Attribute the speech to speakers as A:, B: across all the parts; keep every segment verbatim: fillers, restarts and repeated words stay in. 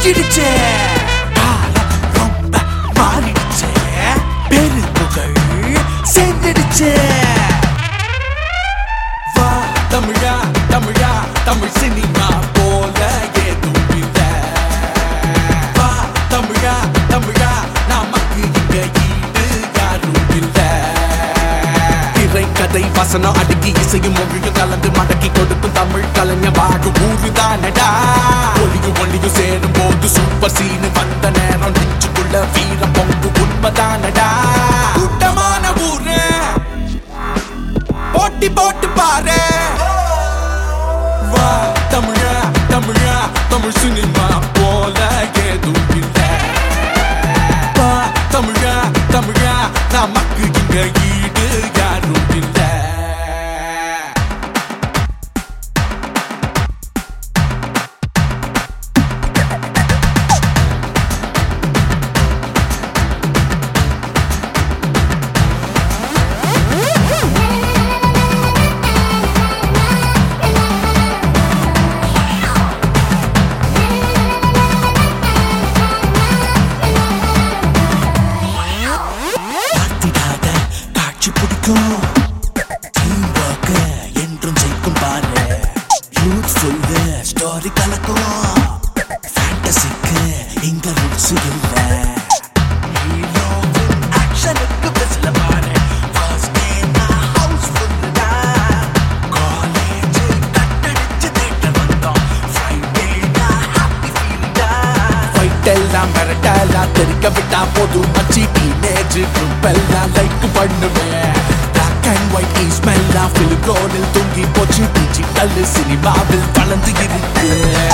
A: விடிஞ்சிடுச்சே காலம் ரொம்ப மாறிடுச்சே பெருப்புகள் சேர்ந்துடுச்சே வா தமிழா தமிழா தமிழ் சினிமா போல ஏதும் இல்ல வா தமிழா தமிழா நமக்கு இங்க ஈடு யாரும் இல்ல திரை கதை வசனம் அடுக்கி இசையும் மொழியும் கலந்து மடக்கி கொடுக்கும் தமிழ் கலைஞர் வாழ ஊருதானடா ஒளியும் ஒளியும் சேரும் போது சூப்பர் சீனு வந்த நேரம் நெஞ்சுக்குள்ள வீரம் பொங்கு உண்மைதானடா கூட்டமான ஊரு போட்டி போட்டு பாரு வா தமிழா தமிழா தமிழ் சினிமா போல ஏதும் இல்ல வா தமிழா தமிழா நமக்கு இங்க ஈடு யாரும் இல்ல என்றும் ஜெயிக்கும் பாரு யூத்ஃபுல் ஸ்டோரி கலக்கும் ஃபேண்டசிக்கு இங்க ரூல்ஸ் இல்ல ஹீரோவின் ஆக்ஷனுக்கு பெஸ்ல பாரு ஃபர்ஸ்ட் டே நான் ஹவுஸ்ஃபுல்டா காலேஜ் கட்டடிச்சு தேட்ட வந்தோம் ஃப்ரைடே நான் ஹாப்பி ஃபீல்டா ஃபைட் எல்லாம் மிரட்டலாம் தெரிக்க விட்டா போதும் மச்சி டீனேஜ் குரூப் எல்லாம் லைக் பண்ணுவேன் and white is smell of film roll tungi pochi digital cinema vil palandu irukku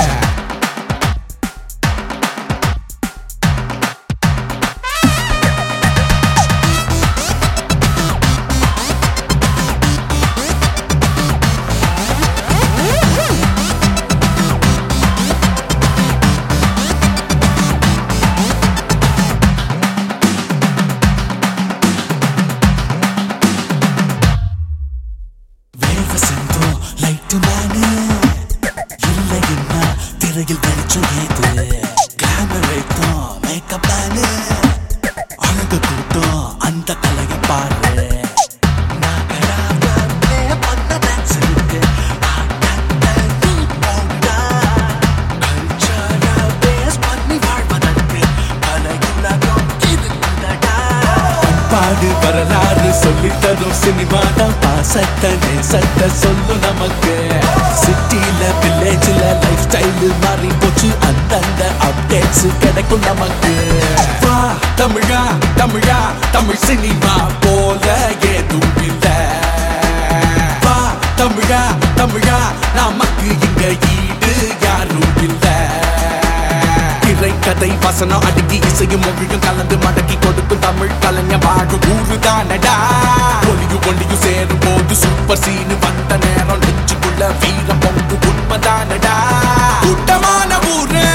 A: திரையில் வெளிச்சம் ஏது கிளாமர் வைத்தோம் மேக்கப் தானே அழகு கூட்டம் அந்த கலையை பாரு பாடு வரலாறு சொல்லித்தரும் சினிமா தான் பாசத்தை நேசத்தை சொல்லு நமக்கு சிட்டில வில்லேஜ்ல லைஃப் ஸ்டைல் மாறி போச்சு அந்தந்த அப்டேட்ஸ் கிடைக்கும் நமக்கு வா தமிழா தமிழா தமிழ் சினிமா போல ஏதும் இல்ல வா தமிழா தமிழா நமக்கு இங்க ஈடு யாரும் இல்ல திரை கதை வசனம் அடுக்கி இசையும் மொழியும் கலந்து மடக்கி கொடுக்கும் தமிழ் கலைஞர் வாழ ஊருதானடா ஒளியும் ஒளியும் சேரும் போது சூப்பர் சீனு வந்த நேரம் நெஞ்சுக்குள்ள வீரம் பொங்கு உண்மைதானடா கூட்டமான ஊரு